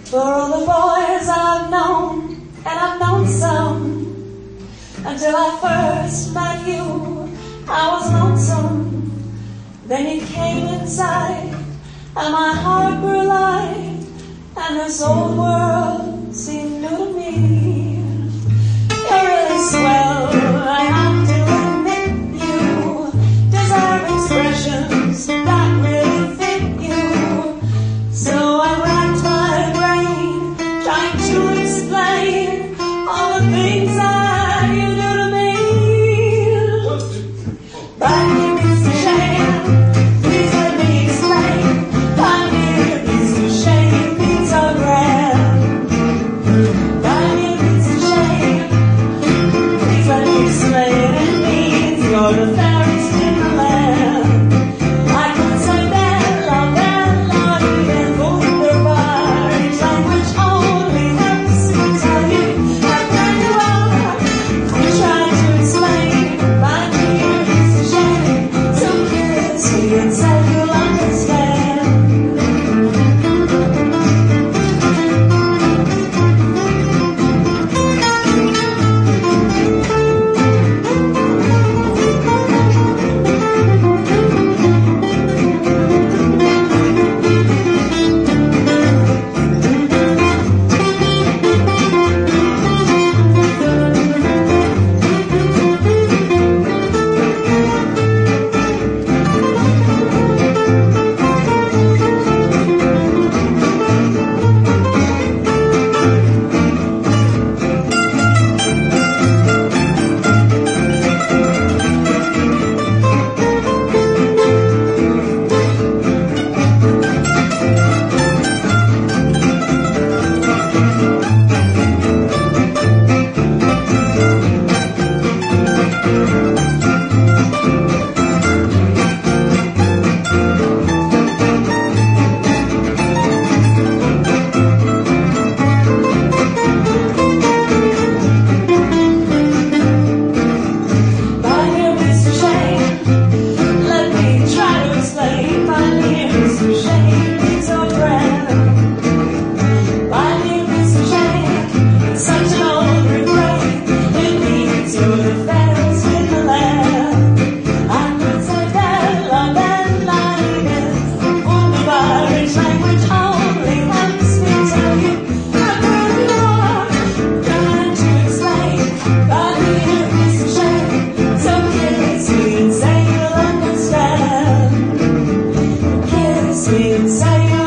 For all the boys I've known, and I've known some, until I first met you, I was lonesome. Then you came inside, and my heart grew light, and this old world seemed new to me. You're really swell, I have to admit you deserve expressions that really fit you. So I racked my brain, trying to explain all the things that you do to me. But it's a shame, please let me explain. But it's a shame, being so grand. But it's a shame, please let me explain. It means you're the fairest in the land. I could say bella, bella, even wunderbar. Each language only helps me tell you how grand you are. I try to explain, but dear, it's a shame. So kiss me and say you'll understand. Say